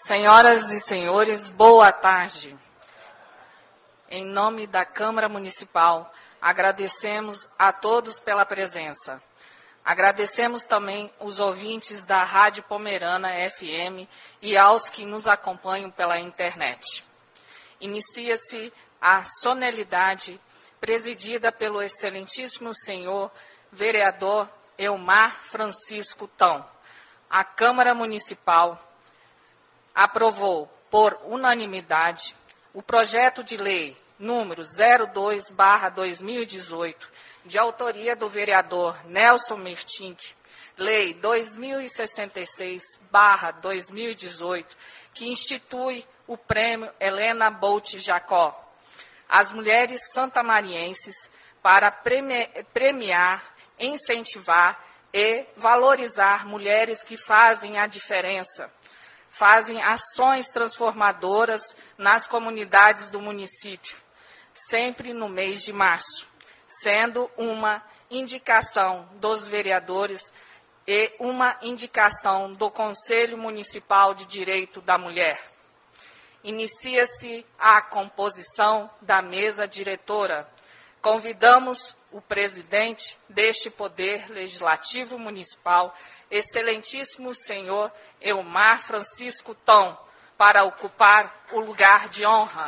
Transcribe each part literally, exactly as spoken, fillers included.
Senhoras e senhores, boa tarde. Em nome da Câmara Municipal, agradecemos a todos pela presença. Agradecemos também os ouvintes da Rádio Pomerana F M e aos que nos acompanham pela internet. Inicia-se a solenidade presidida pelo excelentíssimo senhor vereador Elmar Francisco Tão. A Câmara Municipal aprovou por unanimidade o projeto de lei número zero dois barra dois mil e dezoito, de autoria do vereador Nelson Mertink, lei dois mil e sessenta e seis barra dois mil e dezoito, que institui o prêmio Helena Bolt Jacó às mulheres santamarienses para premiar, incentivar e valorizar mulheres que fazem a diferença, fazem ações transformadoras nas comunidades do município, sempre no mês de março, sendo uma indicação dos vereadores e uma indicação do Conselho Municipal de Direito da Mulher. Inicia-se a composição da mesa diretora. Convidamos o presidente deste Poder Legislativo Municipal, excelentíssimo senhor Elmar Francisco Tão, para ocupar o lugar de honra.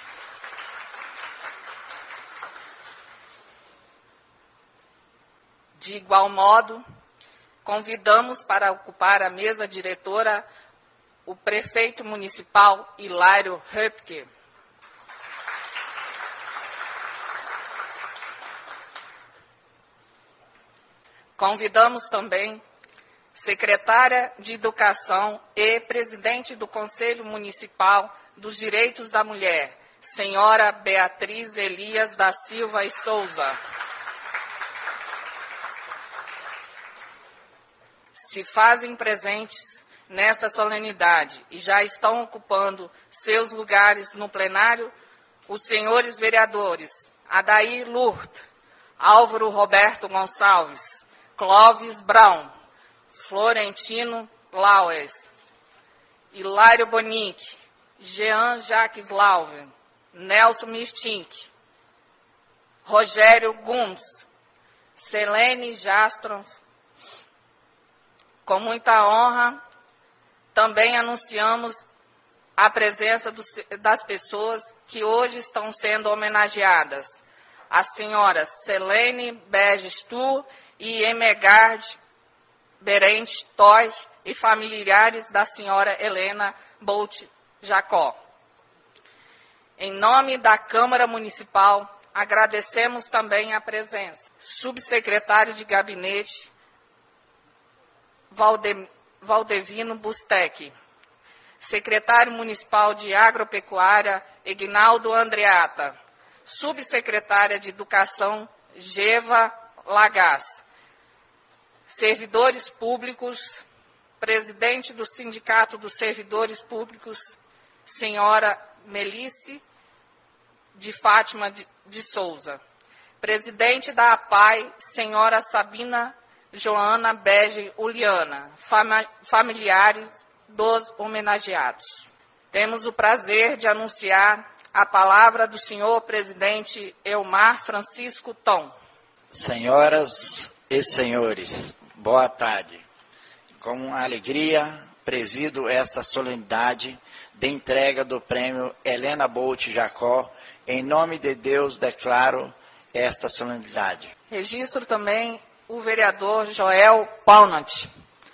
De igual modo, convidamos para ocupar a mesa diretora o prefeito municipal Hilário Höpke. Convidamos também secretária de Educação e presidente do Conselho Municipal dos Direitos da Mulher, senhora Beatriz Elias da Silva e Souza. Se fazem presentes nesta solenidade e já estão ocupando seus lugares no plenário os senhores vereadores Adair Lourdes, Álvaro Roberto Gonçalves, Clóvis Brown, Florentino Laues, Hilário Bonic, Jean Jacques Lauve, Nelson Mirtink, Rogério Gomes, Selene Jastron. Com muita honra, também anunciamos a presença dos, das pessoas que hoje estão sendo homenageadas. As senhoras Selene Bergestur e Emegard Berente Toy e familiares da senhora Helena Bolt Jacó. Em nome da Câmara Municipal, agradecemos também a presença do subsecretário de Gabinete, Valde, Valdevino Bustec, secretário municipal de Agropecuária, Ignaldo Andreata, subsecretária de Educação, Geva Lagaz, servidores públicos, presidente do Sindicato dos Servidores Públicos, senhora Melice de Fátima de, de Souza, presidente da A P A I, senhora Sabina Joana Bege Uliana, fama, familiares dos homenageados. Temos o prazer de anunciar a palavra do senhor presidente Elmar Francisco Tão. Senhoras e senhores, boa tarde. Com alegria, presido esta solenidade de entrega do prêmio Helena Bolt Jacó. Em nome de Deus, declaro esta solenidade. Registro também o vereador Joel Paunat.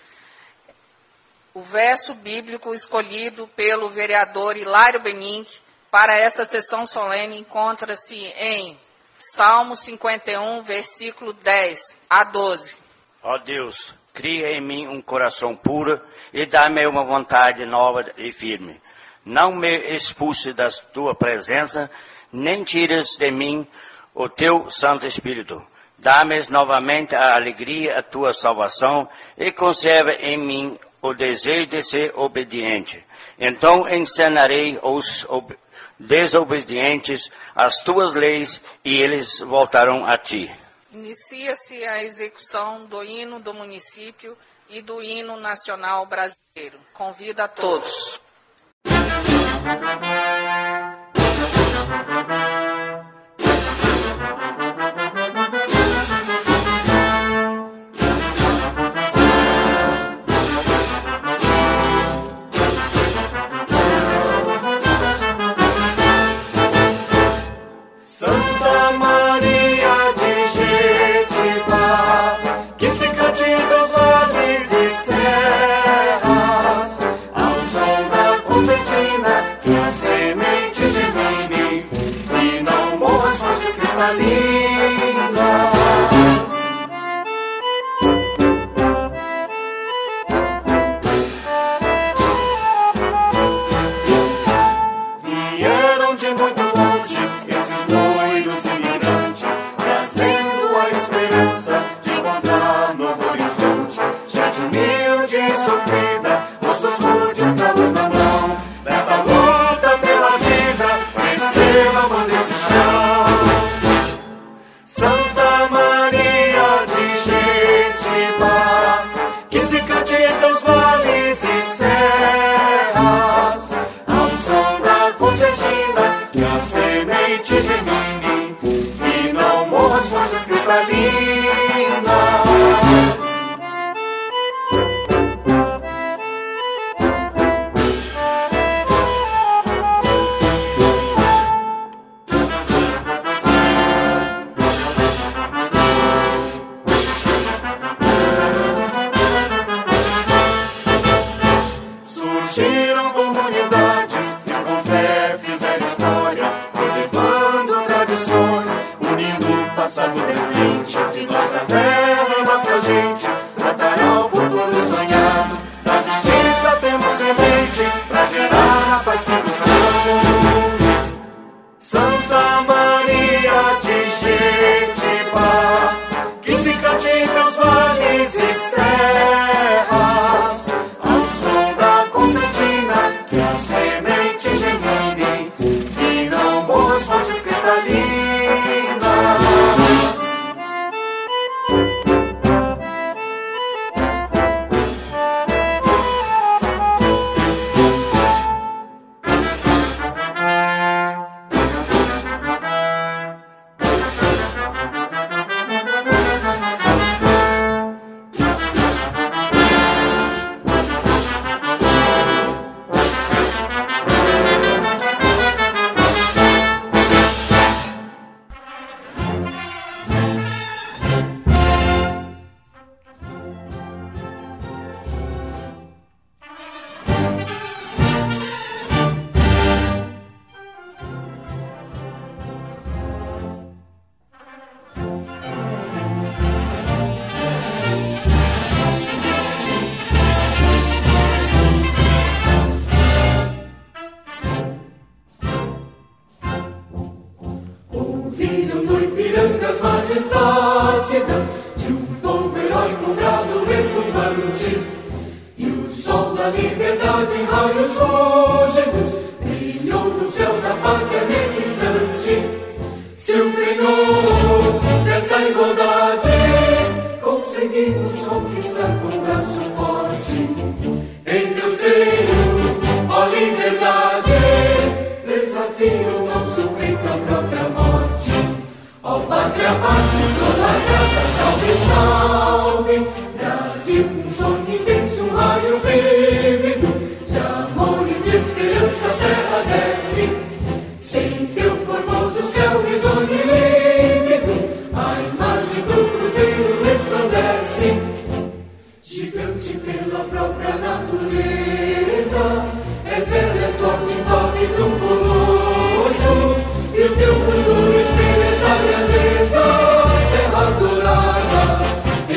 O verso bíblico escolhido pelo vereador Hilário Benic para esta sessão solene encontra-se em Salmo cinquenta e um, versículo dez a doze. Ó Deus, cria em mim um coração puro e dá-me uma vontade nova e firme. Não me expulse da tua presença, nem tires de mim o teu Santo Espírito. Dá-me novamente a alegria da tua salvação e conserva em mim o desejo de ser obediente. Então ensinarei aos desobedientes as tuas leis e eles voltarão a ti. Inicia-se a execução do hino do município e do hino nacional brasileiro. Convido a todos. Terra dourada,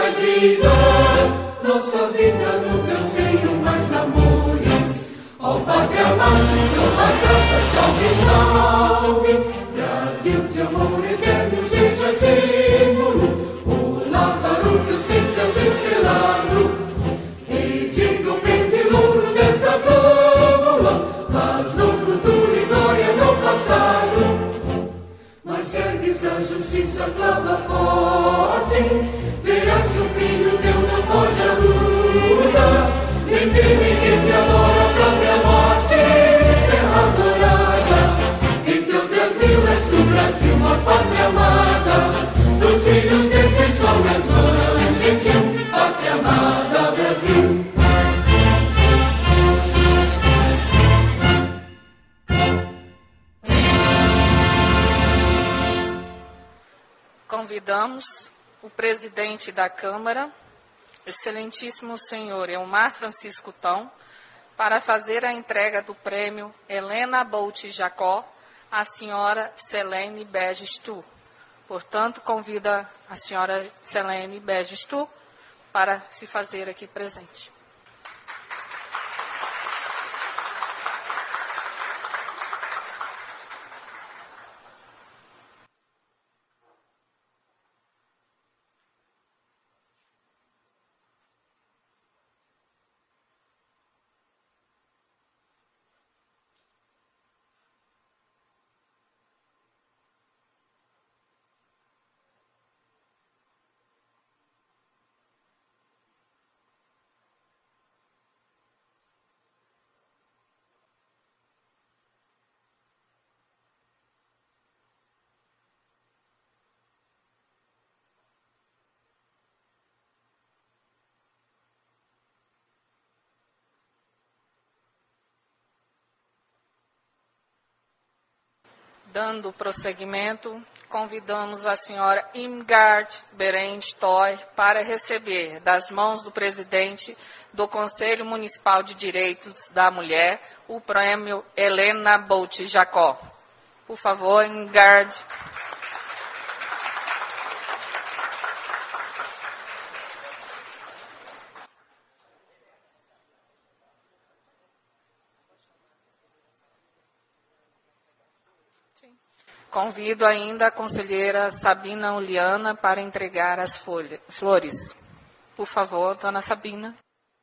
mais vida, nossa vida no teu seio mais amores. Ó Pátria Amada, teu pátria, salve, salve. Brasil de amor eterno seja símbolo, pula para o que os tentas estrelado. E diga o verde louro desta fórmula, faz no futuro e glória no passado. Mas ergues a justiça, clava forte, verás que o filho teu não foge à luta. Nem teme que te adora a própria morte, terra adorada. Entre outras mil és do Brasil, uma pátria amada, dos filhos deste sol nas mães, gentil, pátria amada, Brasil. Convidamos o presidente da Câmara, excelentíssimo senhor Elmar Francisco Tão, para fazer a entrega do prêmio Helena Bolt Jacó à senhora Selene Begistu. Portanto, convida a senhora Selene Begistu para se fazer aqui presente. Dando prosseguimento, convidamos a senhora Irmgard Berend Toy para receber das mãos do presidente do Conselho Municipal de Direitos da Mulher o prêmio Helena Bolt Jacó. Por favor, Irmgard. Convido ainda a conselheira Sabina Uliana para entregar as folhas, flores. Por favor, dona Sabina.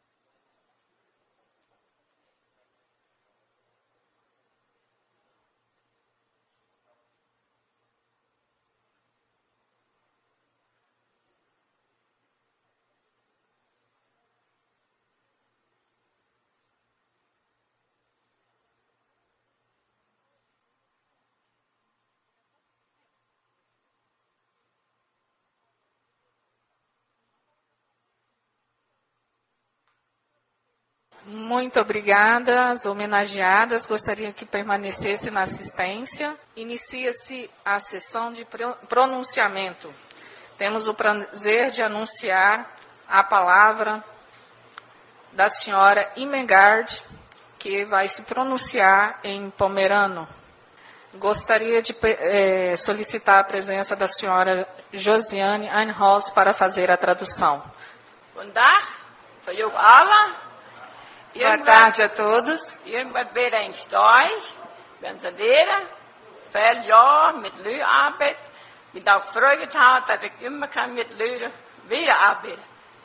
Muito obrigada. As homenageadas gostariam que permanecesse na assistência. Inicia-se a sessão de pronunciamento. Temos o prazer de anunciar a palavra da senhora Irmgard, que vai se pronunciar em pomerano. Gostaria de eh, solicitar a presença da senhora Josiane Einhaus para fazer a tradução. Vandaag, voor jou allen. Boa tarde a todos. Irmgard Berend Toy, Benzadeira, veel jaar met lui arbeid. Ik heb vreugde gehad dat ik immer kan met lui weer arbeiden.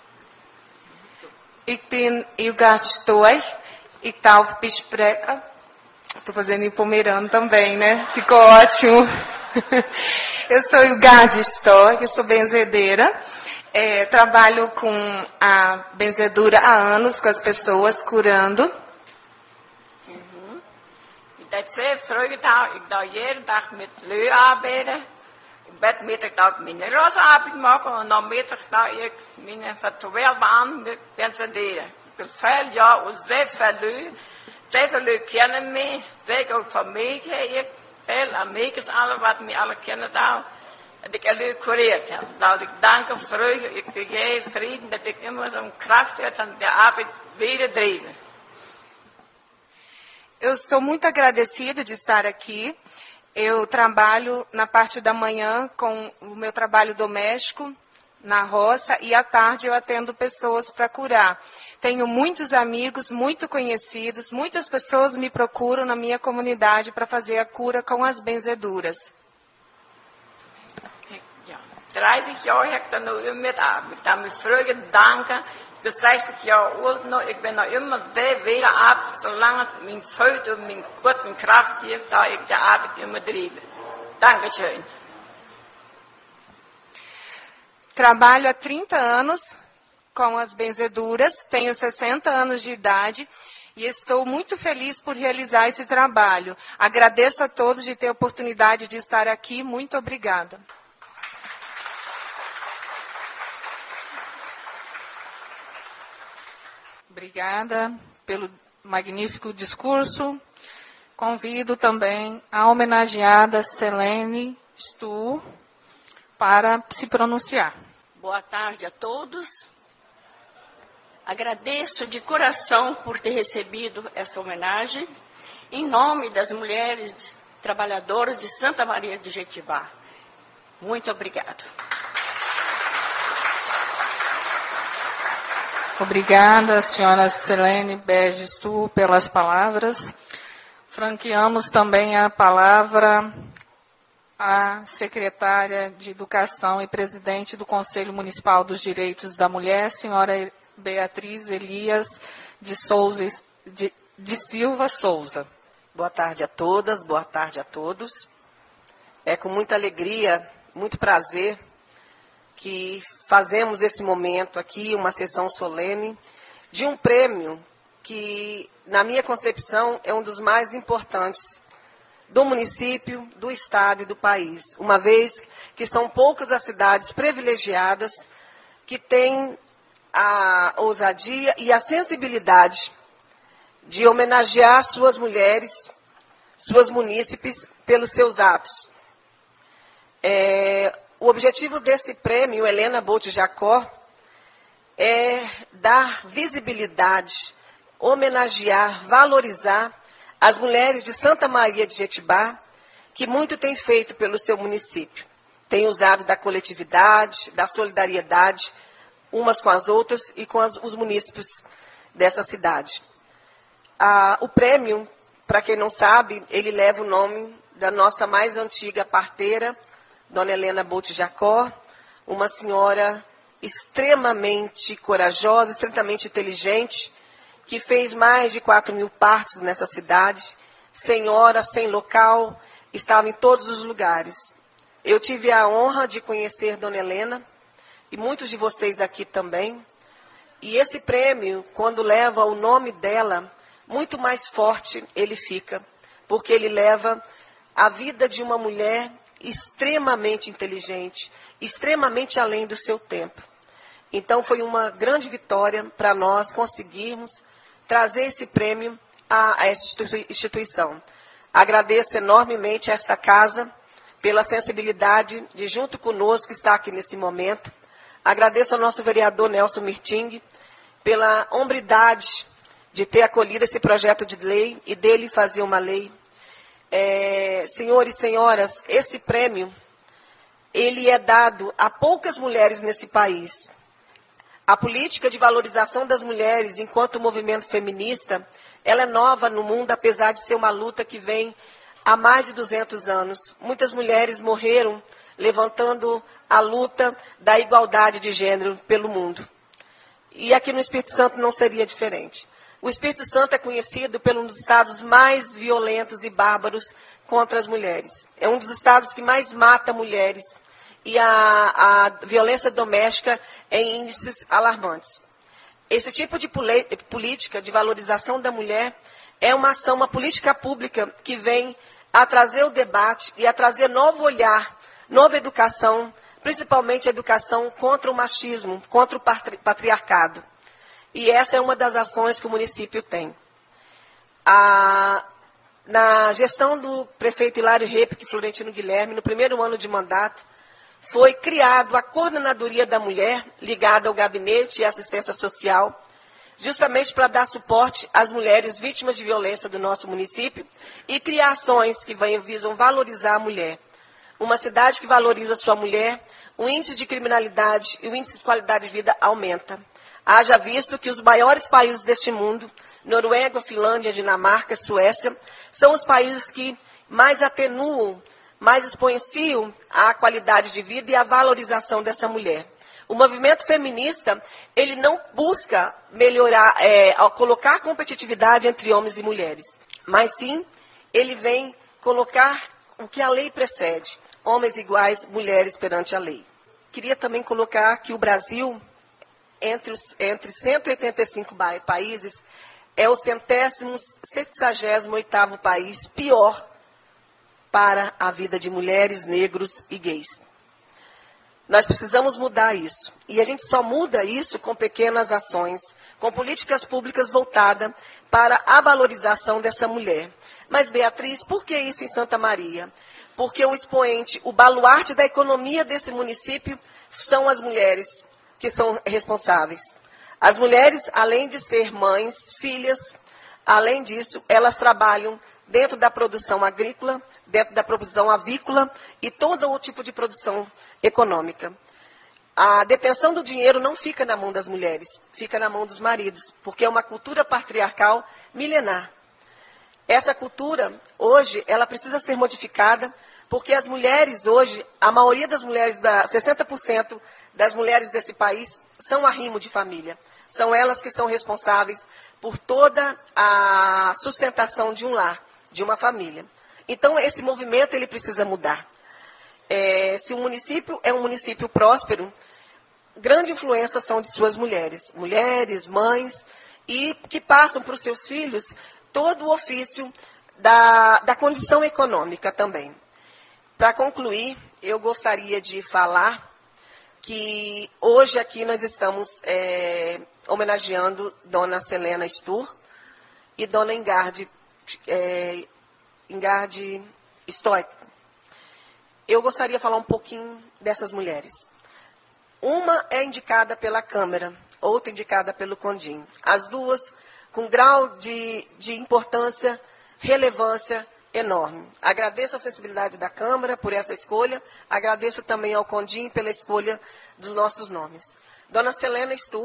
Ik ben Irmgard Stoy, ik taal bespreken. Estou fazendo em pomerano também, né? Ficou ótimo. Eu sou Irmgard Stoy, eu sou benzedeira. É, trabalho com a benzedura há anos, com as pessoas, curando. Uhum. Ik heb zeer vreugde gehad. Ik doe iedere dag met lui arbeiden. Ik ben middag dat ik mijn rosarbeid maken. En dan middag dat ik mijn virtuele baan met benzederen. Ik heb veel jaar en zeer veel lui. Zeer veel lui kennen mij. Zeker ook familie. Ik veel Amerika's alle wat mij alle kennen daar. Dat ik alle cureerd heb. Dat ik dank en vreugde, ik geef vrede, dat ik immer zo'n kracht heb en de arbeid weer drijven. Eu estou muito agradecida de estar aqui. Eu trabalho na parte da manhã com o meu trabalho doméstico, na roça e à tarde eu atendo pessoas para curar. Tenho muitos amigos, muito conhecidos, muitas pessoas me procuram na minha comunidade para fazer a cura com as benzeduras. Ja, dreißig Jahre heb ik daar nu immer mitgearbeitet. Ik heb me vroeger danken. Ik ben zestig jaar oud nog. Ik ben nog immer weer ab, zolang het mijn Zeit und mijn Gott, mijn Kraft gibt, da ich die Arbeit immer treibe. Dankeschön. Trabalho há trinta anos com as benzeduras, tenho sessenta anos de idade e estou muito feliz por realizar esse trabalho. Agradeço a todos de ter a oportunidade de estar aqui. Muito obrigada. Obrigada pelo magnífico discurso. Convido também a homenageada Selene Stu para se pronunciar. Boa tarde a todos. Agradeço de coração por ter recebido essa homenagem em nome das mulheres trabalhadoras de Santa Maria de Jetibá. Muito obrigada. Obrigada, senhora Selene Berges-Tu, pelas palavras. Franqueamos também a palavra à secretária de Educação e presidente do Conselho Municipal dos Direitos da Mulher, senhora Beatriz Elias de, Souza, de, de Silva Souza. Boa tarde a todas, boa tarde a todos. É com muita alegria, muito prazer que fazemos esse momento aqui, uma sessão solene, de um prêmio que, na minha concepção, é um dos mais importantes do município, do estado e do país, uma vez que são poucas as cidades privilegiadas que têm a ousadia e a sensibilidade de homenagear suas mulheres, suas munícipes, pelos seus atos. É, o objetivo desse prêmio, Helena Bolt Jacó, é dar visibilidade, homenagear, valorizar as mulheres de Santa Maria de Jetibá, que muito têm feito pelo seu município. Têm usado da coletividade, da solidariedade, umas com as outras e com as, os munícipes dessa cidade. Ah, o prêmio, para quem não sabe, ele leva o nome da nossa mais antiga parteira, Dona Helena Bolt Jacó, uma senhora extremamente corajosa, extremamente inteligente, que fez mais de quatro mil partos nessa cidade, sem hora, sem local, estava em todos os lugares. Eu tive a honra de conhecer Dona Helena, e muitos de vocês aqui também. E esse prêmio, quando leva o nome dela, muito mais forte ele fica, porque ele leva a vida de uma mulher extremamente inteligente, extremamente além do seu tempo. Então foi uma grande vitória para nós conseguirmos trazer esse prêmio a, a essa instituição. Agradeço enormemente a esta casa pela sensibilidade de, junto conosco, estar aqui nesse momento. Agradeço ao nosso vereador Nelson Mirting pela hombridade de ter acolhido esse projeto de lei e dele fazer uma lei. É, senhores e senhoras, esse prêmio, ele é dado a poucas mulheres nesse país. A política de valorização das mulheres enquanto movimento feminista, ela é nova no mundo, apesar de ser uma luta que vem há mais de duzentos anos. Muitas mulheres morreram levantando a luta da igualdade de gênero pelo mundo. E aqui no Espírito Santo não seria diferente. O Espírito Santo é conhecido por um dos estados mais violentos e bárbaros contra as mulheres. É um dos estados que mais mata mulheres. E a, a violência doméstica é em índices alarmantes. Esse tipo de política de valorização da mulher é uma ação, uma política pública que vem a trazer o debate e a trazer novo olhar, nova educação, principalmente a educação contra o machismo, contra o patriarcado. E essa é uma das ações que o município tem. A, na gestão do prefeito Hilário Repic Florentino Guilherme, no primeiro ano de mandato, foi criado a Coordenadoria da Mulher, ligada ao Gabinete e Assistência Social, justamente para dar suporte às mulheres vítimas de violência do nosso município e criar ações que visam valorizar a mulher. Uma cidade que valoriza a sua mulher, o índice de criminalidade e o índice de qualidade de vida aumenta. Haja visto que os maiores países deste mundo, Noruega, Finlândia, Dinamarca, Suécia, são os países que mais atenuam, mais exponenciam a qualidade de vida e a valorização dessa mulher. O movimento feminista, ele não busca melhorar, é, colocar competitividade entre homens e mulheres, mas sim, ele vem colocar o que a lei precede, homens iguais, mulheres perante a lei. Queria também colocar que o Brasil, entre, os, entre cento e oitenta e cinco países, é o centésimo, sexagésimo oitavo país pior para a vida de mulheres, negros e gays. Nós precisamos mudar isso. E a gente só muda isso com pequenas ações, com políticas públicas voltadas para a valorização dessa mulher. Mas, Beatriz, por que isso em Santa Maria? Porque o expoente, o baluarte da economia desse município são as mulheres que são responsáveis. As mulheres, além de ser mães, filhas, além disso, elas trabalham dentro da produção agrícola, dentro da produção avícola e todo o tipo de produção econômica. A detenção do dinheiro não fica na mão das mulheres, fica na mão dos maridos, porque é uma cultura patriarcal milenar. Essa cultura, hoje, ela precisa ser modificada, porque as mulheres hoje, a maioria das mulheres, da, sessenta por cento das mulheres desse país, são arrimo de família. São elas que são responsáveis por toda a sustentação de um lar, de uma família. Então, esse movimento, ele precisa mudar. É, se o município é um município próspero, grande influência são de suas mulheres. Mulheres, mães, e que passam para os seus filhos todo o ofício da, da condição econômica também. Para concluir, eu gostaria de falar que hoje aqui nós estamos é, homenageando Dona Selena Stur e Dona Ingarde, é, Ingarde Stoico. Eu gostaria de falar um pouquinho dessas mulheres. Uma é indicada pela Câmara, outra indicada pelo Condim. As duas com grau de, de importância, relevância enorme. Agradeço a sensibilidade da Câmara por essa escolha, agradeço também ao Condim pela escolha dos nossos nomes. Dona Selena Stur,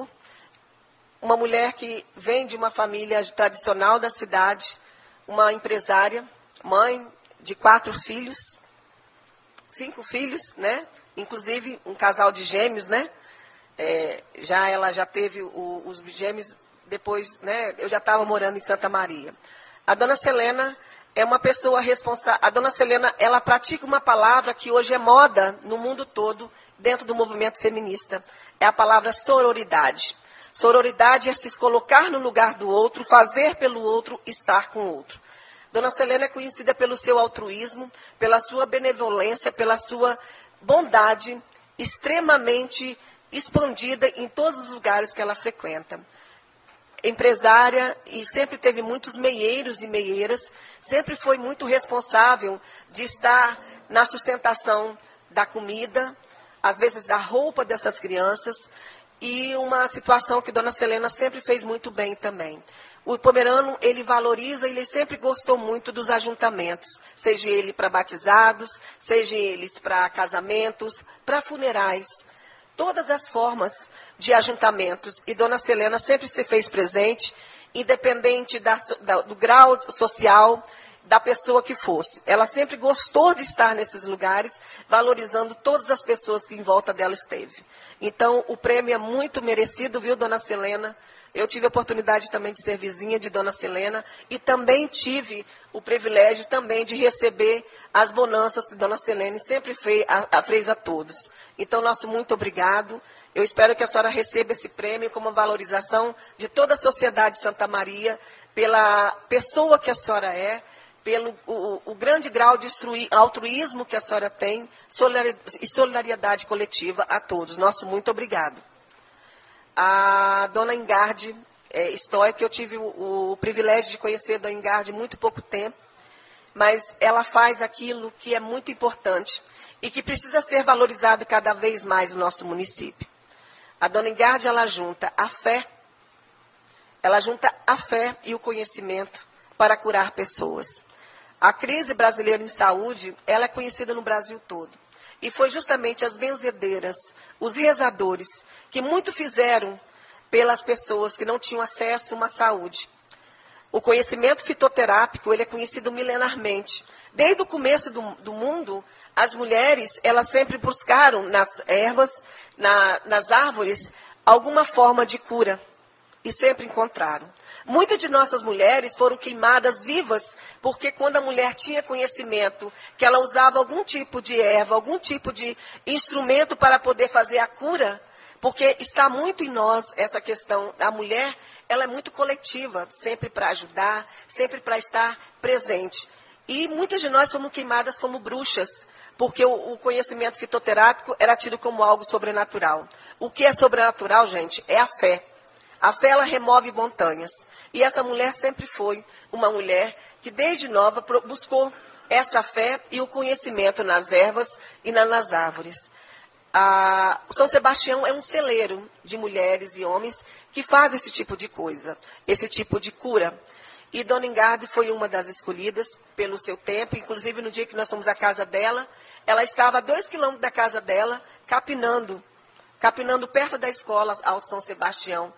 uma mulher que vem de uma família tradicional da cidade, uma empresária, mãe de quatro filhos, cinco filhos, né? Inclusive um casal de gêmeos, né? É, já ela já teve o, os gêmeos depois, né? Eu já estava morando em Santa Maria. A Dona Selena é uma pessoa responsável. A Dona Selena, ela pratica uma palavra que hoje é moda no mundo todo, dentro do movimento feminista. É a palavra sororidade. Sororidade é se colocar no lugar do outro, fazer pelo outro, estar com o outro. Dona Selena é conhecida pelo seu altruísmo, pela sua benevolência, pela sua bondade extremamente expandida em todos os lugares que ela frequenta. Empresária e sempre teve muitos meieiros e meieiras, sempre foi muito responsável de estar na sustentação da comida, às vezes da roupa dessas crianças, e uma situação que Dona Selena sempre fez muito bem também. O Pomerano, ele valoriza, ele sempre gostou muito dos ajuntamentos, seja ele para batizados, seja eles para casamentos, para funerais. Todas as formas de ajuntamentos. E Dona Selena sempre se fez presente, independente da, da, do grau social da pessoa que fosse. Ela sempre gostou de estar nesses lugares, valorizando todas as pessoas que em volta dela esteve. Então, o prêmio é muito merecido, viu, Dona Selena? Eu tive a oportunidade também de ser vizinha de Dona Selena e também tive o privilégio também de receber as bonanças que Dona Selene sempre fez a, a, fez a todos. Então, nosso muito obrigado. Eu espero que a senhora receba esse prêmio como valorização de toda a sociedade de Santa Maria, pela pessoa que a senhora é, pelo o, o grande grau de altruísmo que a senhora tem e solidariedade coletiva a todos. Nosso muito obrigado. A Dona Ingarde é, Stoico, eu tive o, o privilégio de conhecer a Dona Ingarde há muito pouco tempo, mas ela faz aquilo que é muito importante e que precisa ser valorizado cada vez mais no nosso município. A Dona Ingarde, ela junta a fé, ela junta a fé e o conhecimento para curar pessoas. A crise brasileira em saúde, ela é conhecida no Brasil todo. E foi justamente as benzedeiras, os rezadores, que muito fizeram pelas pessoas que não tinham acesso a uma saúde. O conhecimento fitoterápico, ele é conhecido milenarmente. Desde o começo do, do mundo, as mulheres, elas sempre buscaram nas ervas, na, nas árvores, alguma forma de cura. E sempre encontraram. Muitas de nossas mulheres foram queimadas vivas, porque quando a mulher tinha conhecimento que ela usava algum tipo de erva, algum tipo de instrumento para poder fazer a cura, porque está muito em nós essa questão da mulher, ela é muito coletiva, sempre para ajudar, sempre para estar presente. E muitas de nós fomos queimadas como bruxas, porque o, o conhecimento fitoterápico era tido como algo sobrenatural. O que é sobrenatural, gente, é a fé. A fé, ela remove montanhas. E essa mulher sempre foi uma mulher que, desde nova, buscou essa fé e o conhecimento nas ervas e nas árvores. A, o São Sebastião é um celeiro de mulheres e homens que faz esse tipo de coisa, esse tipo de cura. E Dona Ingarde foi uma das escolhidas pelo seu tempo, inclusive no dia que nós fomos à casa dela, ela estava a dois quilômetros da casa dela, capinando, capinando perto da escola Alto São Sebastião.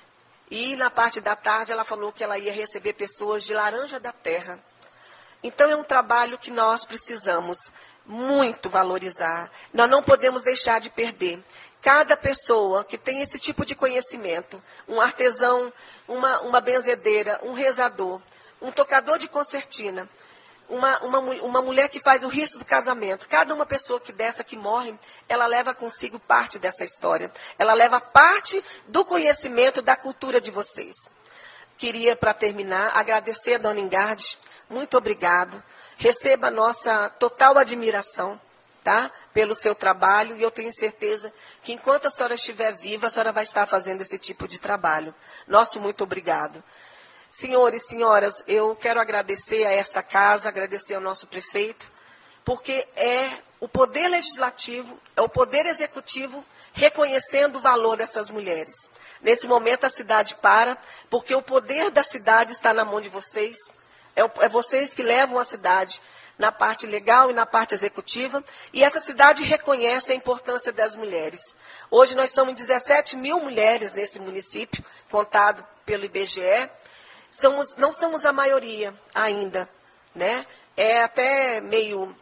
E na parte da tarde ela falou que ela ia receber pessoas de Laranja da Terra. Então é um trabalho que nós precisamos muito valorizar. Nós não podemos deixar de perder. Cada pessoa que tem esse tipo de conhecimento, um artesão, uma, uma benzedeira, um rezador, um tocador de concertina, uma, uma, uma mulher que faz o risco do casamento, cada uma pessoa que dessa que morre, ela leva consigo parte dessa história. Ela leva parte do conhecimento da cultura de vocês. Queria, para terminar, agradecer a Dona Ingarde. Muito obrigado. Receba a nossa total admiração, tá? Pelo seu trabalho. E eu tenho certeza que enquanto a senhora estiver viva, a senhora vai estar fazendo esse tipo de trabalho. Nosso muito obrigado. Senhores e senhoras, eu quero agradecer a esta casa, agradecer ao nosso prefeito, porque é o poder legislativo, é o poder executivo reconhecendo o valor dessas mulheres. Nesse momento a cidade para, porque o poder da cidade está na mão de vocês. É, o, é vocês que levam a cidade na parte legal e na parte executiva, e essa cidade reconhece a importância das mulheres. Hoje nós somos dezessete mil mulheres nesse município, contado pelo I B G E. Somos, não somos a maioria ainda, né? É até meio,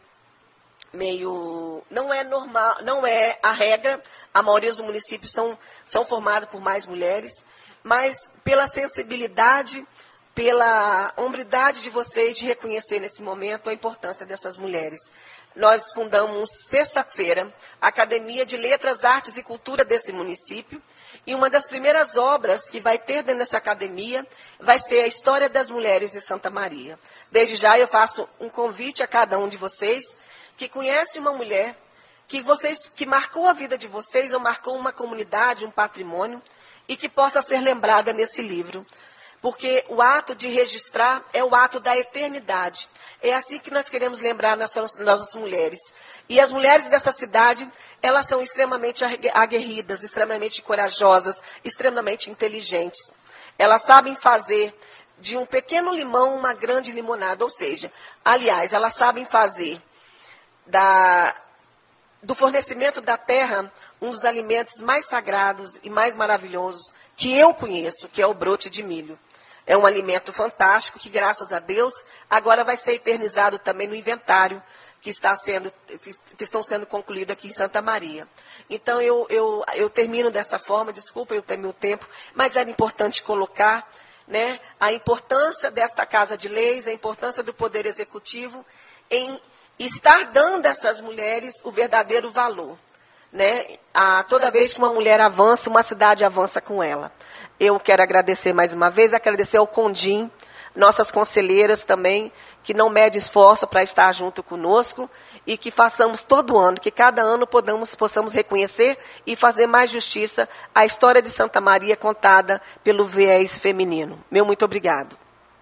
meio, não é normal, não é a regra. A maioria dos municípios são, são formados por mais mulheres, mas pela sensibilidade, pela hombridade de vocês de reconhecer nesse momento a importância dessas mulheres. Nós fundamos sexta-feira a Academia de Letras, Artes e Cultura desse município. E uma das primeiras obras que vai ter dentro dessa academia vai ser a História das Mulheres de Santa Maria. Desde já eu faço um convite a cada um de vocês que conhece uma mulher que, vocês, que marcou a vida de vocês ou marcou uma comunidade, um patrimônio, e que possa ser lembrada nesse livro. Porque o ato de registrar é o ato da eternidade. É assim que nós queremos lembrar nossas, nossas mulheres. E as mulheres dessa cidade, elas são extremamente aguerridas, extremamente corajosas, extremamente inteligentes. Elas sabem fazer de um pequeno limão uma grande limonada. Ou seja, aliás, elas sabem fazer da, do fornecimento da terra um dos alimentos mais sagrados e mais maravilhosos que eu conheço, que é o brote de milho. É um alimento fantástico que, graças a Deus, agora vai ser eternizado também no inventário que, está sendo, que estão sendo concluídos aqui em Santa Maria. Então, eu, eu, eu termino dessa forma, desculpa eu ter meu tempo, mas era importante colocar, né, a importância desta Casa de Leis, a importância do Poder Executivo em estar dando a essas mulheres o verdadeiro valor. Né? A, toda vez que uma mulher avança, uma cidade avança com ela. Eu quero agradecer mais uma vez, agradecer ao Condim, nossas conselheiras também, que não mede esforço para estar junto conosco e que façamos todo ano, que cada ano podamos, possamos reconhecer e fazer mais justiça à história de Santa Maria contada pelo viés feminino. Meu muito obrigado.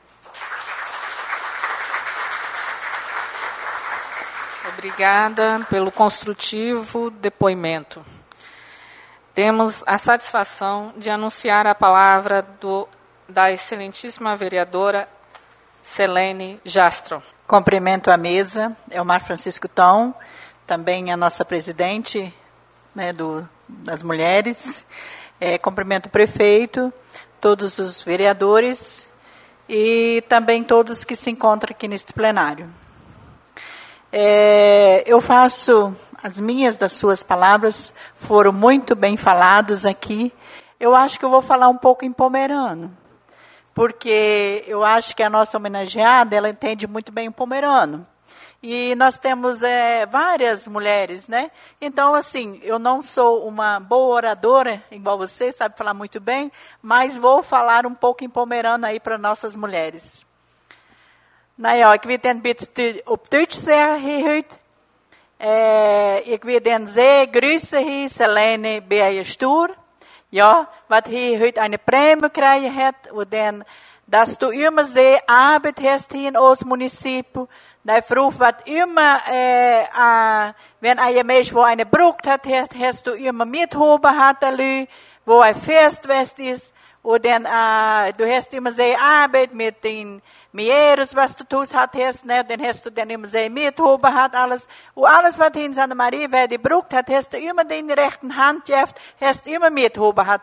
Obrigada pelo construtivo depoimento. Temos a satisfação de anunciar a palavra do, da excelentíssima vereadora Selene Jastro. Cumprimento a mesa, Elmar Francisco Tom, também a nossa presidente, né, do, das mulheres, é, cumprimento o prefeito, todos os vereadores e também todos que se encontram aqui neste plenário. É, eu faço, as minhas das suas palavras foram muito bem faladas aqui. Eu acho que eu vou falar um pouco em pomerano, porque eu acho que a nossa homenageada, ela entende muito bem o pomerano. E nós temos é, várias mulheres, né? Então, assim, eu não sou uma boa oradora, igual você, sabe falar muito bem, mas vou falar um pouco em pomerano aí para nossas mulheres. Nou ja, ik wil dan beetje op Duits zeggen hier heute. Uh, ik wil dan sehr grüßen hier, Selene Beyer-Stur. Ja, wat hier heute eine Prämie krijgen hat, und dann, dass du immer sehr Arbeit hast hier in ons Municipio. Da vroeg wat immer, äh, äh, wenn ein Mensch, wo eine Brucht hat, hast du immer mithoben hat, wo ein Festwest ist, und dann, äh, du hast immer sehr Arbeit mit den Mieres, was du tust hat, hast, ne, dann hast du dann immer sehr mithoben hat, alles, und alles, was in Santa Maria, wer die Brucht hat, hast du immer in der rechten Hand gehabt, hast du immer mithoben hat,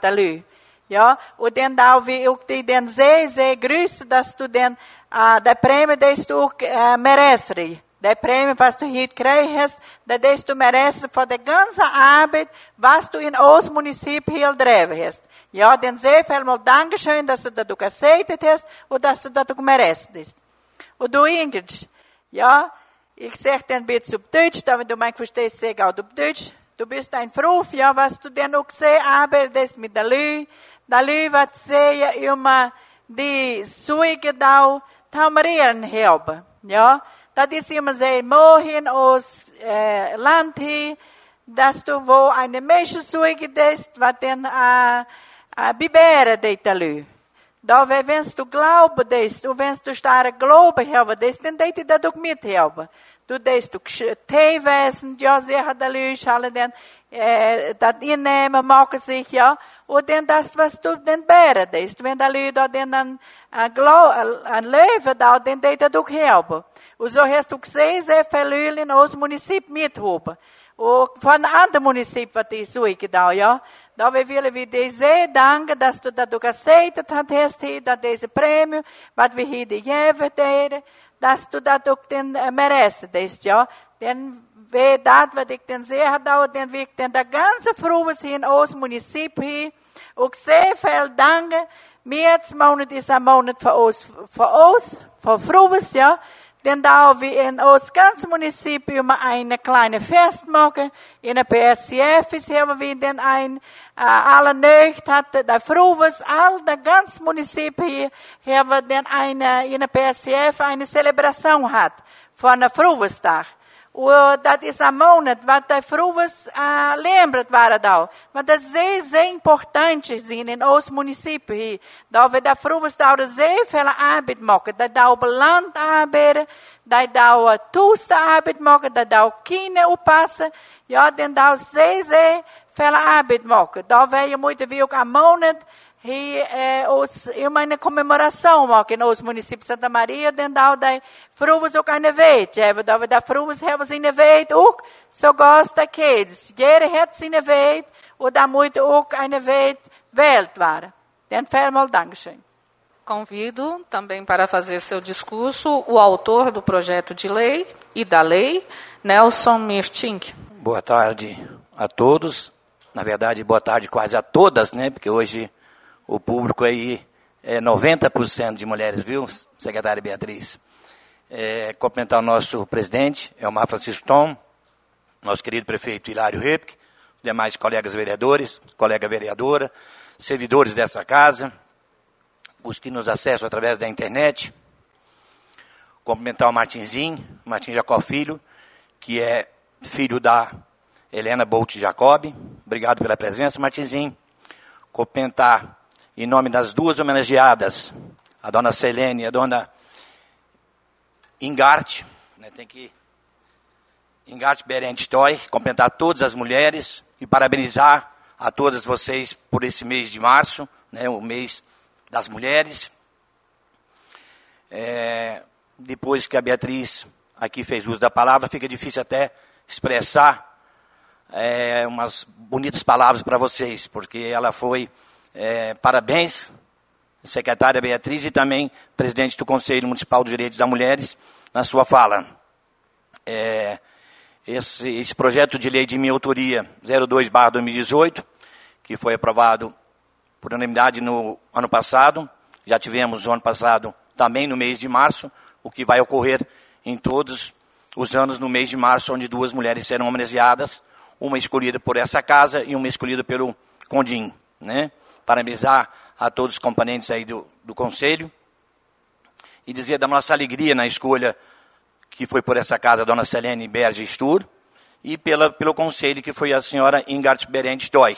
ja, und dann darf ich auch die dann sehr, sehr grüßen, dass du dann, Uh, de prêmio des du uh, merece. De prêmio was du hier krijgt, dat des du merece voor de ganze Arbeit, was du in ons Municipio hier gedreven hast. Ja, dan sehr vielmal Dankeschön, dass du das auch aceitet hast und dass du das auch merecest. Und du Ingrid, ja, ich sag dann ein bisschen auf Deutsch, damit du mich verstehst, sag auch auf Deutsch. Du bist ein Fruf, ja, was du dann auch sehr arbeitest mit der Lü. Der Lü, was sehr immer die Suige da, Taumerieren helpen, ja. Dat is immer sehr mooi aus äh, Land hier, dass du wo eine Mensch suige des, wat den a a bibere detalu. Da wennst du glauben des, du wennst du starke Glaube haben des, dann deit dat ook mit helpen. Du des du Teewesen, ja, sehr hat der Lüsch, alle den, äh, dat innehmen, machen sich, ja, und dann das, was du den bären des, wenn der Lüsch da den an, an, an Löwe da, dann deit dat ook helpen. Und so hast du gesehen, sehr viele Leute in unserem Municip mithoben. Und von anderen Municipien, was die suchen da, ja. Da wir wir dir sehr danken, dass du das auch aceitet hast, dass diese Prämie, was wir hier dir geben werden, dass du das auch den äh, merecest, ja. Denn wer das, was ich dann sehr da, dann will ich dann der ganze Fruves hier in unserem Municip hier, auch sehr viel danken. März Monat ist ein Monat für uns, für uns, für Fruves, ja. Denn da wir in ons ganze Municipio immer eine kleine Fest machen, in der P S C F ist, haben wir dann ein, äh, alle Nacht hatte, da Fruves, all der ganze Municipio hier, haben wir dann eine, in der P S C F eine Celebration hat, von der Fruvestag. Und das ist ein Monat, was die Fruves, äh, lembert waren da. Was das sehr, sehr important ist in ons Municipio hier. Da wir da Fruves da sehr viel Arbeit machen. Da da auf Land arbeiten, da da Toaster Arbeit machen, da da Kinder aufpassen. Ja, denn da sehr, sehr viel Arbeit machen. Da wir moeten wir auch am Monat hier äh, ons, immer eine Kommemoration machen in ons Municipio Santa Maria, denn da die Fruves auch eine Welt haben. Da wir da Fruves haben seine Welt auch, sogar die Kids. Jeder hat seine Welt und da muss auch eine Welt Welt werden. Dann vielmal Dankeschön. Convido também para fazer seu discurso o autor do projeto de lei e da lei, Nelson Mirtink. Boa tarde a todos. Na verdade, boa tarde quase a todas, né? Porque hoje o público aí é noventa por cento de mulheres, viu, secretária Beatriz? É, cumprimentar o nosso presidente, Elmar Francisco Tom, nosso querido prefeito Hilário Repke, demais colegas vereadores, colega vereadora, servidores dessa casa, os que nos acessam através da internet. Cumprimentar o Martinzinho, Martim Jacó Filho, que é filho da Helena Bolt Jacob. Obrigado pela presença, Martinzinho. Cumprimentar em nome das duas homenageadas, a dona Selene e a dona Ingart, né, tem que Ingart Berente Stoy, cumprimentar todas as mulheres e parabenizar a todas vocês por esse mês de março, né, o mês das mulheres. É, depois que a Beatriz aqui fez uso da palavra, fica difícil até expressar é, umas bonitas palavras para vocês, porque ela foi, é, parabéns, secretária Beatriz e também presidente do Conselho Municipal dos Direitos das Mulheres, na sua fala. É, esse, esse projeto de lei de minha autoria zero dois barra dois mil e dezoito, que foi aprovado por unanimidade no ano passado, já tivemos no ano passado também no mês de março, o que vai ocorrer em todos os anos no mês de março, onde duas mulheres serão homenageadas, uma escolhida por essa casa e uma escolhida pelo Condim, né? Parabenizar a todos os componentes aí do, do Conselho e dizer da nossa alegria na escolha que foi por essa casa, a dona Selene Berge Stur, e pela, pelo Conselho, que foi a senhora Ingard Berend Stoy.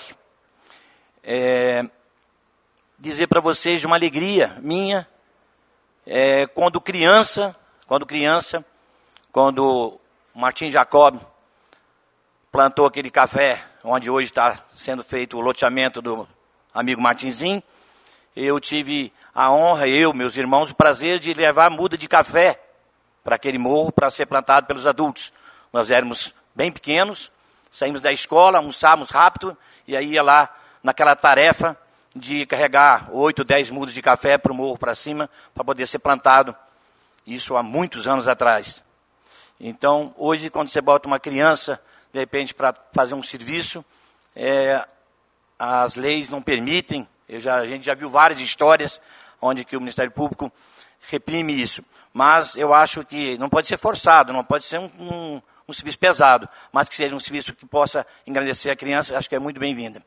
É, dizer para vocês de uma alegria minha, é, quando criança, quando criança, quando Martim Jacob plantou aquele café, onde hoje está sendo feito o loteamento do amigo Martinzinho, eu tive a honra, eu, meus irmãos, o prazer de levar muda de café para aquele morro, para ser plantado pelos adultos. Nós éramos bem pequenos, saímos da escola, almoçávamos rápido, e aí ia lá naquela tarefa de carregar oito, dez mudas de café para o morro para cima, para poder ser plantado. Isso há muitos anos atrás. Então, hoje, quando você bota uma criança, de repente, para fazer um serviço, é, as leis não permitem. Eu já, a gente já viu várias histórias onde que o Ministério Público reprime isso. Mas eu acho que não pode ser forçado, não pode ser um, um, um serviço pesado, mas que seja um serviço que possa engrandecer a criança, acho que é muito bem-vinda.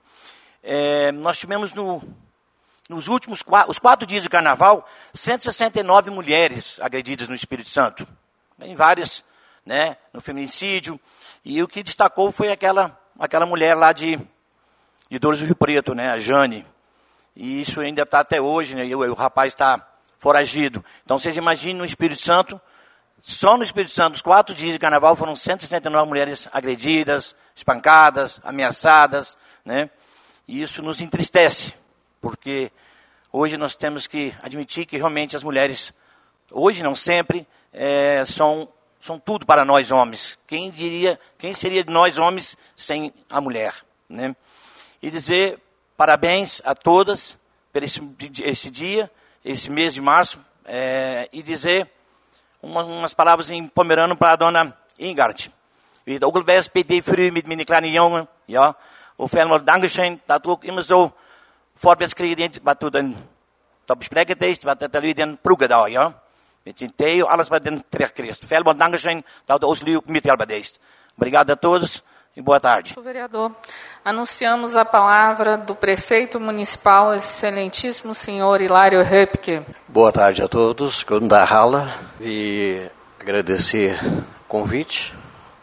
É, nós tivemos no, nos últimos quatro, os quatro dias de carnaval, cento e sessenta e nove mulheres agredidas no Espírito Santo. Em várias, né, no feminicídio. E o que destacou foi aquela, aquela mulher lá de, de Dores do Rio Preto, né, a Jane. E isso ainda está até hoje, né, e o, o rapaz está foragido. Então, vocês imaginem no Espírito Santo, só no Espírito Santo, os quatro dias de carnaval, foram cento e sessenta e nove mulheres agredidas, espancadas, ameaçadas, né? E isso nos entristece, porque hoje nós temos que admitir que realmente as mulheres, hoje não sempre, é, são, são tudo para nós homens. Quem diria, quem seria de nós homens sem a mulher, né? E dizer parabéns a todas por esse, esse dia, esse mês de março, é, e dizer uma, umas palavras em pomerano para a dona Ingard. Wie ook al bij P D früh mit meine kleinen Jungen, ja, und vielmal Dankeschön, dat ook immer so voortwärts kriegen, wat du dann da besprechen ist, wat dat du den prugen da, ja, mit den Teo, alles wat den terecht kriegst. Vielmal Dankeschön, dat os liu mit helpen ist. Obrigado a todos. E boa tarde. Vereador, anunciamos a palavra do prefeito municipal, excelentíssimo senhor Hilário Höpke. Boa tarde a todos. Gunda Hala, e agradecer o convite,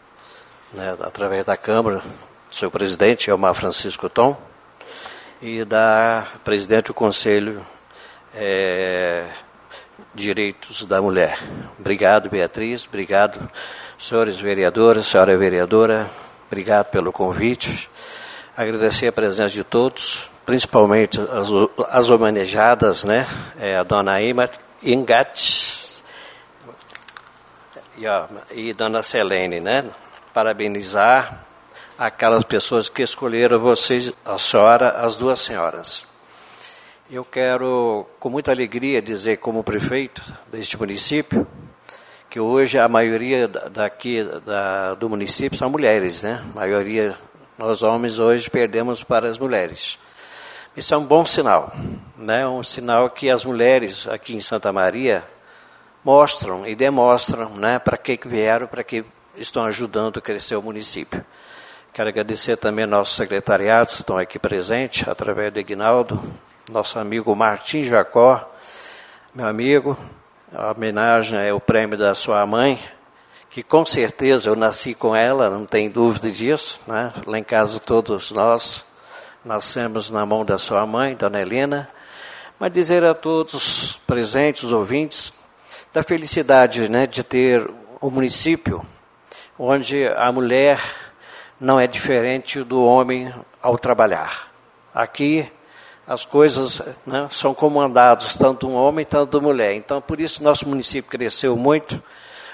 né, através da Câmara, do seu presidente, Elmar Francisco Tom, e da presidente do Conselho é, Direitos da Mulher. Obrigado, Beatriz. Obrigado, senhores vereadores, senhora vereadora. Obrigado pelo convite. Agradecer a presença de todos, principalmente as, as homenageadas, né? É, a dona Ingat e a e dona Selene, né? Parabenizar aquelas pessoas que escolheram vocês, a senhora, as duas senhoras. Eu quero, com muita alegria, dizer como prefeito deste município, que hoje a maioria daqui da, do município são mulheres, né? A maioria, nós homens hoje perdemos para as mulheres. Isso é um bom sinal, né? Um sinal que as mulheres aqui em Santa Maria mostram e demonstram, né? Para que vieram, para que estão ajudando a crescer o município. Quero agradecer também aos nossos secretariados que estão aqui presentes, através do Ignaldo, nosso amigo Martim Jacó, meu amigo. A homenagem é o prêmio da sua mãe, que com certeza eu nasci com ela, não tem dúvida disso, né? Lá em casa todos nós nascemos na mão da sua mãe, Dona Helena. Mas dizer a todos os presentes, os ouvintes, da felicidade, né, de ter um município onde a mulher não é diferente do homem ao trabalhar. Aqui as coisas, né, são comandadas tanto um homem, tanto mulher. Então, por isso, nosso município cresceu muito.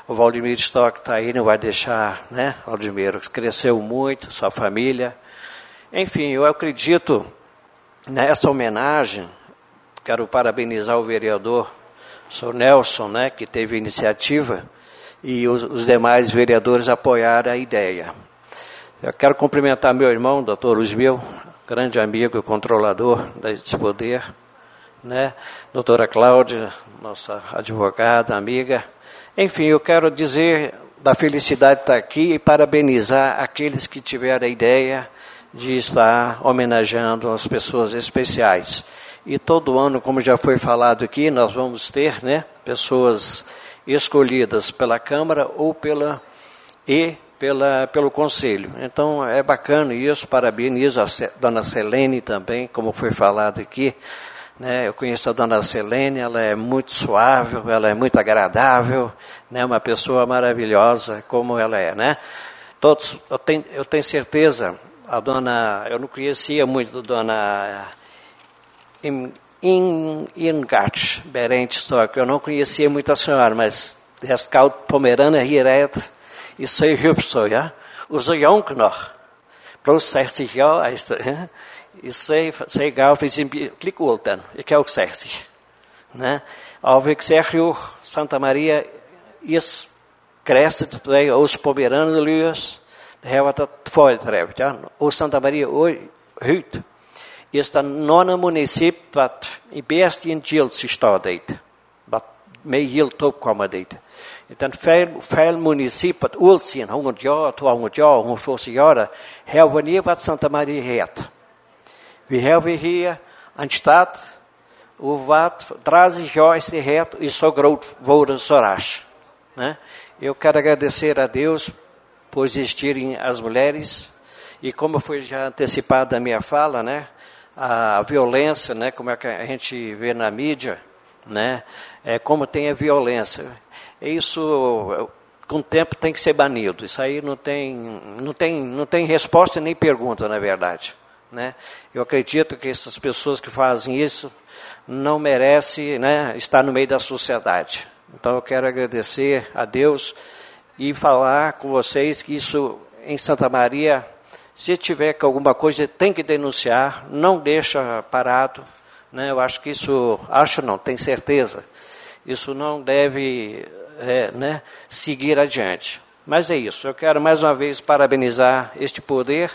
O Valdemir Stock está aí, não vai deixar, né, Valdemiro? Cresceu muito, sua família. Enfim, eu acredito nessa homenagem. Quero parabenizar o vereador, o senhor Nelson, né, que teve a iniciativa, e os, os demais vereadores apoiaram a ideia. Eu quero cumprimentar meu irmão, doutor Luizmil, grande amigo e controlador desse poder, né? Doutora Cláudia, nossa advogada, amiga. Enfim, eu quero dizer da felicidade de estar aqui e parabenizar aqueles que tiveram a ideia de estar homenageando as pessoas especiais. E todo ano, como já foi falado aqui, nós vamos ter, né, pessoas escolhidas pela Câmara ou pela, e pela, pelo Conselho. Então, é bacana isso, parabenizo a dona Selene também, como foi falado aqui. Né, eu conheço a dona Selene, ela é muito suave, ela é muito agradável, né, uma pessoa maravilhosa como ela é. Né? Todos, eu, tenho, eu tenho certeza, a dona, eu não conhecia muito a dona Ingart Berente Stock, eu não conhecia muito a senhora, mas der scout Pomerana hier rijdt, is zeer hübsch so, ja. Und so jong noch, bloß zestig jaar is het, is zeer, zeer gaaf, is een klik oud dan, ik heb ook zestig. Né? Al ik zeg, joh, Santa Maria is cresce bij os Pomeranen luiers, de hebben wat dat voortreeft, ja. Os Santa Maria uit. Is dan nona municip wat in best in Giltse staat deed, wat mee heel top kwam deed. En dan veel, veel municip wat oud zijn, honderd jaar, tweehonderd jaar, honderdvijftig jaar, hebben we niet wat Santa Maria heeft. We hebben hier een stad, wat dertig jaar is die heeft, is zo groot worden zo rasch. Né? Eu quero agradecer a Deus por existirem as mulheres, e como foi já antecipado da minha fala, né? A violência, né, como é que a gente vê na mídia, né, é como tem a violência. Isso, com o tempo, tem que ser banido. Isso aí não tem, não tem, não tem resposta nem pergunta, na verdade. Né? Eu acredito que essas pessoas que fazem isso não merecem, né, estar no meio da sociedade. Então, eu quero agradecer a Deus e falar com vocês que isso, em Santa Maria, se tiver alguma coisa, tem que denunciar, não deixa parado. Né? Eu acho que isso, acho não, tenho certeza, isso não deve é, né, seguir adiante. Mas é isso, eu quero mais uma vez parabenizar este poder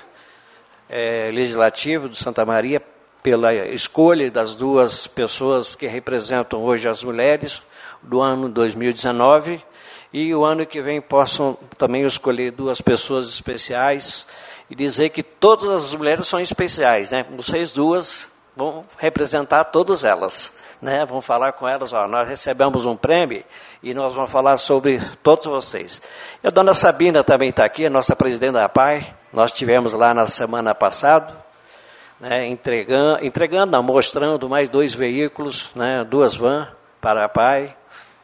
é, legislativo de Santa Maria pela escolha das duas pessoas que representam hoje as mulheres do ano dois mil e dezenove, e o ano que vem possam também escolher duas pessoas especiais e dizer que todas as mulheres são especiais, né? Vocês duas vão representar todas elas, né? Vão falar com elas, ó, nós recebemos um prêmio e nós vamos falar sobre todos vocês. E a dona Sabina também está aqui, a nossa presidente da P A I, nós tivemos lá na semana passada, né, entregando, entregando, não, mostrando mais dois veículos, né, duas vans para a P A I,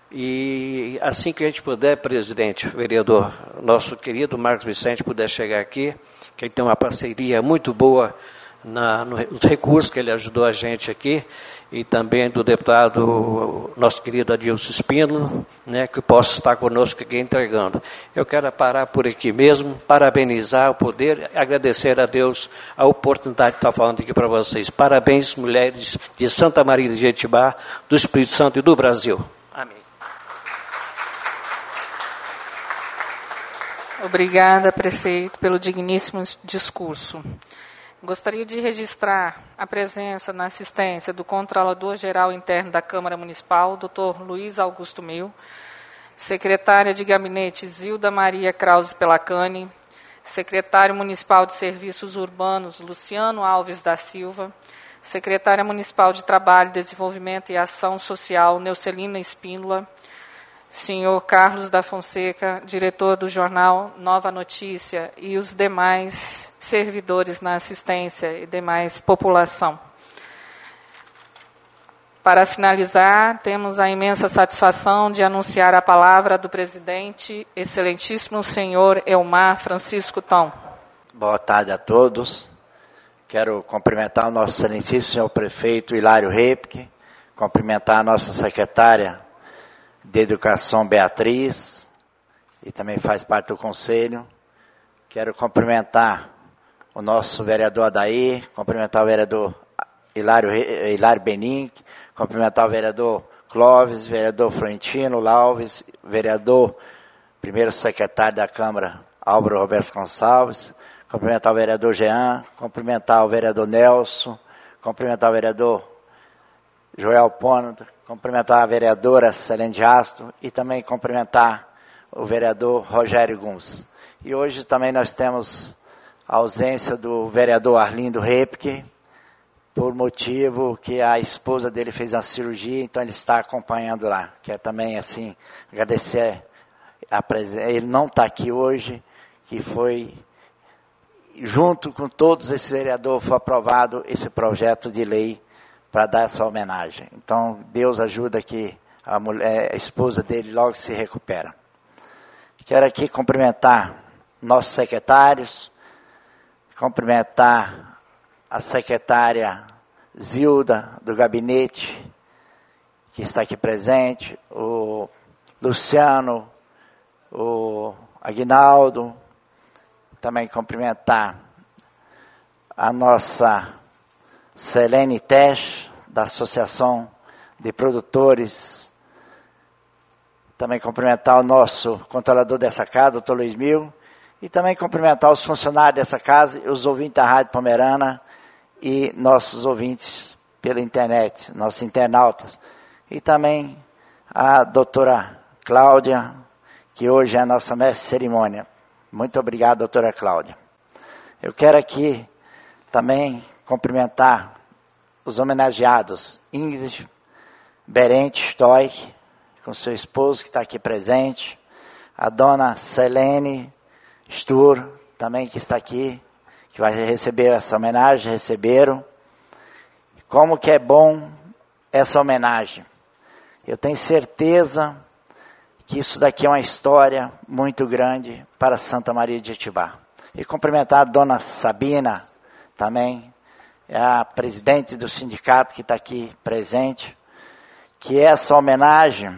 e assim que a gente puder, presidente, vereador, nosso querido Marcos Vicente puder chegar aqui, que ele tem uma parceria muito boa na, nos recursos que ele ajudou a gente aqui, e também do deputado, nosso querido Adilson Espínola, né, que possa estar conosco aqui entregando. Eu quero parar por aqui mesmo, parabenizar o poder, agradecer a Deus a oportunidade de estar falando aqui para vocês. Parabéns, mulheres de Santa Maria de Jetibá, do Espírito Santo e do Brasil. Amém. Obrigada, prefeito, pelo digníssimo discurso. Gostaria de registrar a presença na assistência do Controlador-Geral Interno da Câmara Municipal, doutor Luiz Augusto Mil, secretária de Gabinete Zilda Maria Krause Pelacani, secretário Municipal de Serviços Urbanos Luciano Alves da Silva, secretária Municipal de Trabalho, Desenvolvimento e Ação Social Neucelina Espínola, senhor Carlos da Fonseca, diretor do jornal Nova Notícia, e os demais servidores na assistência e demais população. Para finalizar, temos a imensa satisfação de anunciar a palavra do presidente, excelentíssimo senhor Elmar Francisco Tom. Boa tarde a todos. Quero cumprimentar o nosso excelentíssimo senhor prefeito Hilário Repke, cumprimentar a nossa secretária de Educação Beatriz, e também faz parte do conselho. Quero cumprimentar o nosso vereador Adair, cumprimentar o vereador Hilário, Hilário Benin, cumprimentar o vereador Clóvis, vereador Florentino Lauves, vereador, primeiro secretário da Câmara, Álvaro Roberto Gonçalves, cumprimentar o vereador Jean, cumprimentar o vereador Nelson, cumprimentar o vereador Joel Ponta, cumprimentar a vereadora Selene de Astro e também cumprimentar o vereador Rogério Guns. E hoje também nós temos a ausência do vereador Arlindo Repke, por motivo que a esposa dele fez uma cirurgia, então ele está acompanhando lá. Quero também, assim, agradecer a presença. Ele não está aqui hoje, que foi, junto com todos esses vereadores, foi aprovado esse projeto de lei para dar essa homenagem. Então, Deus ajuda que a, mulher, a esposa dele logo se recupera. Quero aqui cumprimentar nossos secretários, cumprimentar a secretária Zilda, do gabinete, que está aqui presente, o Luciano, o Aguinaldo, também cumprimentar a nossa Selene Tesh, da Associação de Produtores, também cumprimentar o nosso controlador dessa casa, doutor Luiz Mil, e também cumprimentar os funcionários dessa casa, os ouvintes da Rádio Pomerana e nossos ouvintes pela internet, nossos internautas. E também a doutora Cláudia, que hoje é a nossa mestre de cerimônia. Muito obrigado, doutora Cláudia. Eu quero aqui também cumprimentar os homenageados, Ingrid Berente Stoik, com seu esposo que está aqui presente, a dona Selene Stur, também que está aqui, que vai receber essa homenagem, receberam. Como que é bom essa homenagem. Eu tenho certeza que isso daqui é uma história muito grande para Santa Maria de Jetibá. E cumprimentar a dona Sabina, também, é a presidente do sindicato que está aqui presente, que essa homenagem,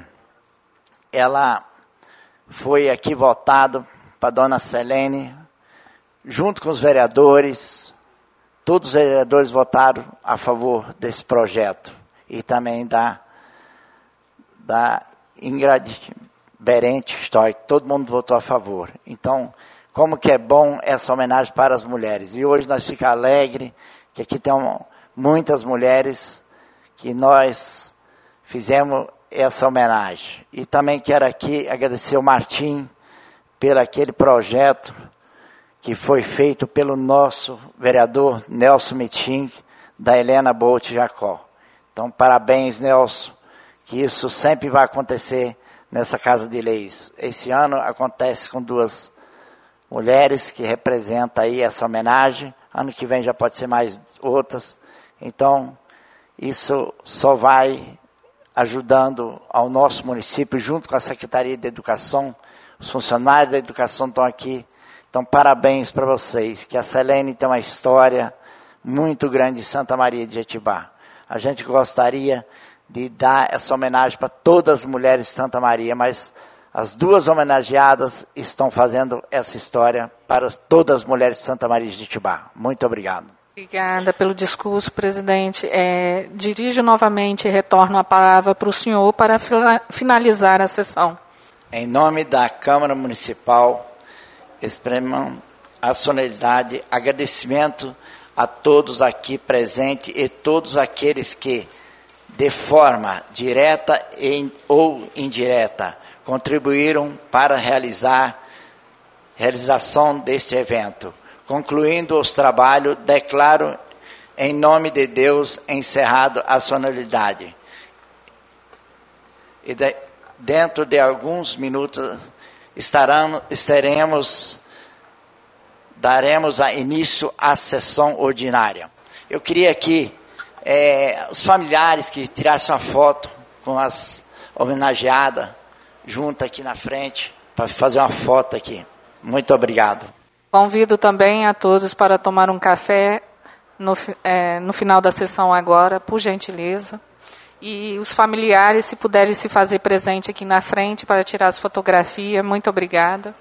ela foi aqui votado para a dona Selene, junto com os vereadores, todos os vereadores votaram a favor desse projeto. E também da, da Ingrid Berente Stoik, todo mundo votou a favor. Então, como que é bom essa homenagem para as mulheres. E hoje nós ficamos alegres, que aqui tem um, muitas mulheres que nós fizemos essa homenagem. E também quero aqui agradecer ao Martim pelo aquele projeto que foi feito pelo nosso vereador Nelson Mitim, da Helena Bolt Jacó. Então, parabéns, Nelson, que isso sempre vai acontecer nessa Casa de Leis. Esse ano acontece com duas mulheres que representam aí essa homenagem. Ano que vem já pode ser mais outras. Então, isso só vai ajudando ao nosso município, junto com a Secretaria de Educação. Os funcionários da educação estão aqui. Então, parabéns para vocês, que a Selene tem uma história muito grande em Santa Maria de Jetibá. A gente gostaria de dar essa homenagem para todas as mulheres de Santa Maria, mas as duas homenageadas estão fazendo essa história para todas as mulheres de Santa Maria de Jetibá. Muito obrigado. Obrigada pelo discurso, presidente. É, dirijo novamente e retorno a palavra para o senhor para finalizar a sessão. Em nome da Câmara Municipal, exprimo a solenidade, agradecimento a todos aqui presentes e todos aqueles que, de forma direta ou indireta, contribuíram para realizar realização deste evento. Concluindo os trabalhos, declaro em nome de Deus encerrado a solenidade. E de, dentro de alguns minutos estarão, estaremos, daremos a início à sessão ordinária. Eu queria aqui é, os familiares que tirassem uma foto com as homenageadas junto aqui na frente para fazer uma foto aqui. Muito obrigado. Convido também a todos para tomar um café no, é, no final da sessão agora, por gentileza. E os familiares, se puderem se fazer presente aqui na frente para tirar as fotografias, muito obrigada.